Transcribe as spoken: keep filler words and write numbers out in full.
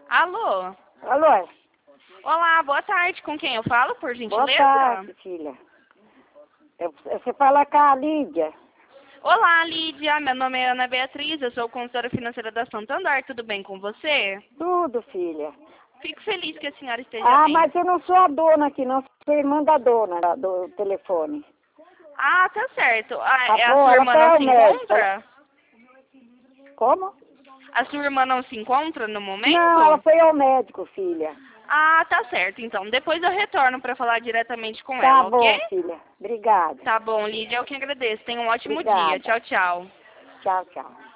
Alô? Alô? Olá, boa tarde. Com quem eu falo, por gentileza? Boa tarde, filha. Eu, você fala com a Lídia. Olá, Lídia. Meu nome é Ana Beatriz, eu sou consultora financeira da Santander. Tudo bem com você? Tudo, filha. Fico feliz que a senhora esteja Ah, bem. mas eu não sou a dona aqui, não. Sou irmã da dona da- do telefone. Ah, tá certo. A, Tá é a bom, sua ela irmã foi não ao se médico. encontra? Como? A sua irmã não se encontra no momento? Não, ela foi ao médico, filha. Ah, tá certo. Então, depois eu retorno para falar diretamente com Tá ela, bom, ok? filha. Obrigada. Tá bom, Lídia. Eu que agradeço. Tenha um ótimo dia. Obrigada. Tchau, tchau. Tchau, tchau.